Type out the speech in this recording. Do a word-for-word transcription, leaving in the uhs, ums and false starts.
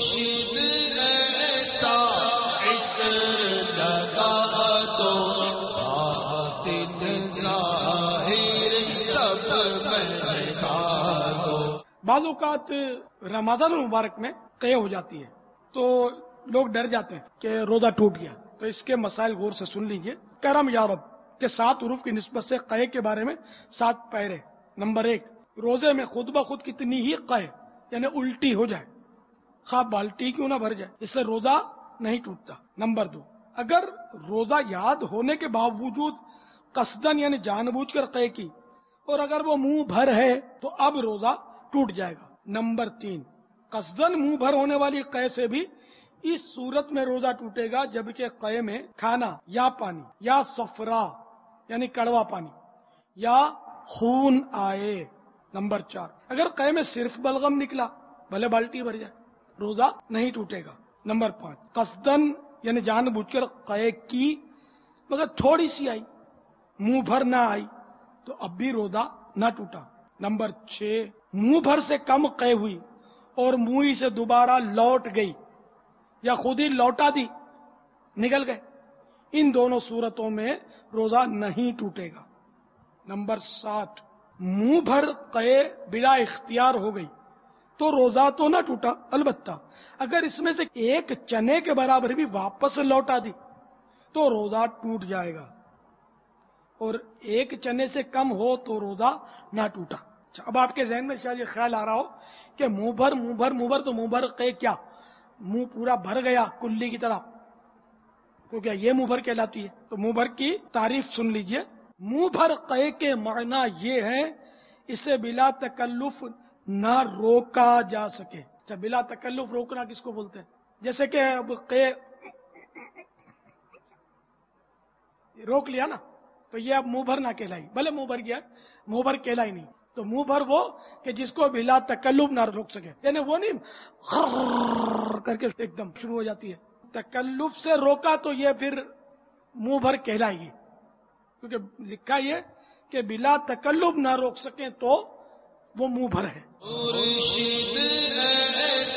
بعض اوقات رمضان المبارک میں قے ہو جاتی ہے تو لوگ ڈر جاتے ہیں کہ روزہ ٹوٹ گیا، تو اس کے مسائل غور سے سن لیجئے۔ کرم یا رب کے سات حروف کی نسبت سے قے کے بارے میں سات پیرے۔ نمبر ایک، روزے میں خود بخود کتنی ہی قے یعنی الٹی ہو جائے، خواہ بالٹی کیوں نہ بھر جائے، اس سے روزہ نہیں ٹوٹتا۔ نمبر دو، اگر روزہ یاد ہونے کے باوجود قصدن یعنی جان بوجھ کر قے کی اور اگر وہ منہ بھر ہے تو اب روزہ ٹوٹ جائے گا۔ نمبر تین، قصدن منہ بھر ہونے والی قے سے بھی اس صورت میں روزہ ٹوٹے گا جبکہ قے میں کھانا یا پانی یا صفرا یعنی کڑوا پانی یا خون آئے۔ نمبر چار، اگر قے میں صرف بلغم نکلا بھلے بالٹی بھر جائے روزہ نہیں ٹوٹے گا۔ نمبر پانچ، قصدن یعنی جان بوجھ کر قے کی مگر تھوڑی سی آئی، منہ بھر نہ آئی تو اب بھی روزہ نہ ٹوٹا۔ نمبر چھ، منہ بھر سے کم قے ہوئی اور منہ سے دوبارہ لوٹ گئی یا خود ہی لوٹا دی، نکل گئے، ان دونوں صورتوں میں روزہ نہیں ٹوٹے گا۔ نمبر سات، منہ بھر قے بلا اختیار ہو گئی تو روزہ تو نہ ٹوٹا، البتہ اگر اس میں سے ایک چنے کے برابر بھی واپس لوٹا دی تو روزہ ٹوٹ جائے گا، اور ایک چنے سے کم ہو تو روزہ نہ ٹوٹا۔ اب آپ کے ذہن میں شاید یہ خیال آ رہا ہو کہ منہ بھر منہ بھر منہ بھر تو منہ بھر قے کیا، منہ پورا بھر گیا کلی کی طرح، تو کیا یہ منہ بھر کہلاتی ہے؟ تو منہ بھر کی تعریف سن لیجئے۔ منہ بھر قے کے معنی یہ ہے اسے بلا تکلف نہ روکا جا سکے۔ اچھا، بلا تکلف روکنا کس کو بولتے ہیں؟ جیسے کہ اب قے روک لیا نا تو یہ اب منہ بھر نہ کہلائی، بھلے منہ بھر گیا، منہ بھر کہلائی نہیں۔ تو منہ بھر وہ کہ جس کو بلا تکلف نہ روک سکے، یعنی وہ نہیں خر کر کے ایک دم شروع ہو جاتی ہے، تکلف سے روکا تو یہ پھر منہ بھر کہلائے گی، کیونکہ لکھا یہ کہ بلا تکلف نہ روک سکیں تو وہ منہ بھر ہے۔